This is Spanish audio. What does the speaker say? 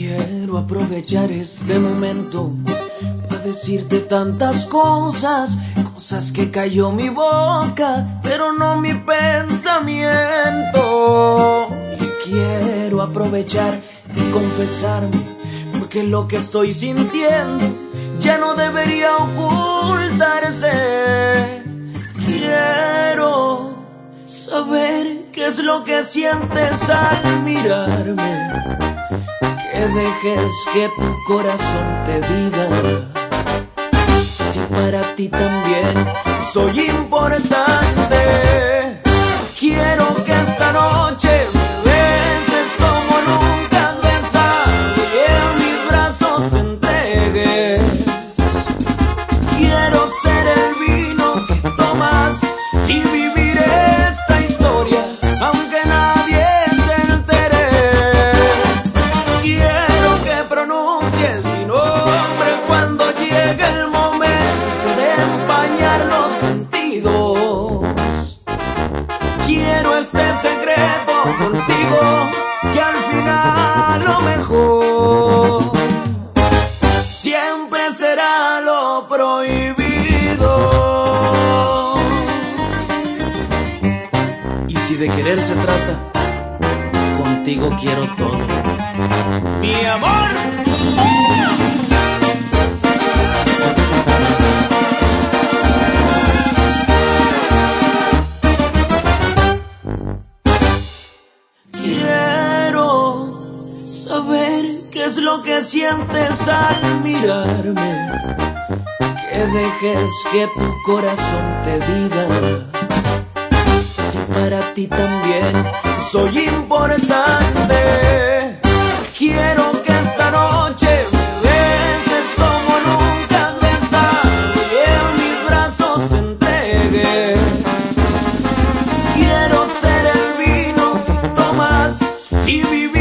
Quiero aprovechar este momento para decirte tantas cosas, cosas que cayó mi boca, pero no mi pensamiento. Y quiero aprovechar y confesarme, porque lo que estoy sintiendo ya no debería ocultarse. Quiero saber qué es lo que sientes al mirarme, que dejes que tu corazón te diga si para ti también soy importante. Quiero que esta noche me beses como nunca has besado y en mis brazos te entregues. Quiero ser el vino que tomas y vivir esta historia aunque nadie se entere. Quiero que pronuncies mi nombre cuando llegue el momento de empañar los sentidos. Quiero este secreto contigo, que al final lo mejor siempre será lo prohibido. Y si de querer se trata, contigo quiero todo, mi amor. Quiero saber qué es lo que sientes al mirarme, que dejes que tu corazón te diga si para ti también soy importante. Quiero que esta noche me beses como nunca has besado y en mis brazos te entregues. Quiero ser el vino que tomas y vivir